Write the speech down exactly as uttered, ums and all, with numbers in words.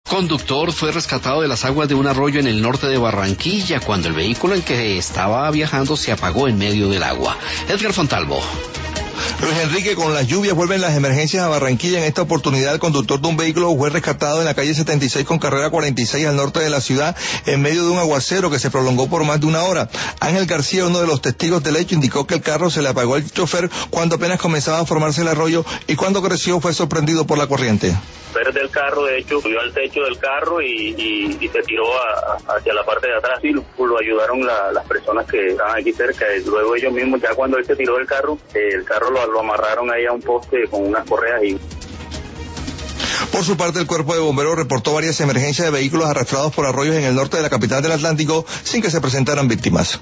Conductor fue rescatado de las aguas de un arroyo en el norte de Barranquilla cuando el vehículo en que estaba viajando se apagó en medio del agua. Edgar Fontalvo. Luis Enrique, con las lluvias vuelven las emergencias a Barranquilla. En esta oportunidad, el conductor de un vehículo fue rescatado en la calle setenta y seis con carrera cuarenta y seis al norte de la ciudad en medio de un aguacero que se prolongó por más de una hora. Ángel García, uno de los testigos del hecho, indicó que el carro se le apagó al chofer cuando apenas comenzaba a formarse el arroyo y cuando creció fue sorprendido por la corriente. Del carro, de hecho, subió al techo del carro y, y, y se tiró a, hacia la parte de atrás y lo, lo ayudaron la, las personas que estaban aquí cerca. Y luego ellos mismos, ya cuando él se tiró del carro, eh, el carro lo, lo amarraron ahí a un poste con unas correas y... Por su parte, el Cuerpo de Bomberos reportó varias emergencias de vehículos arrastrados por arroyos en el norte de la capital del Atlántico sin que se presentaran víctimas.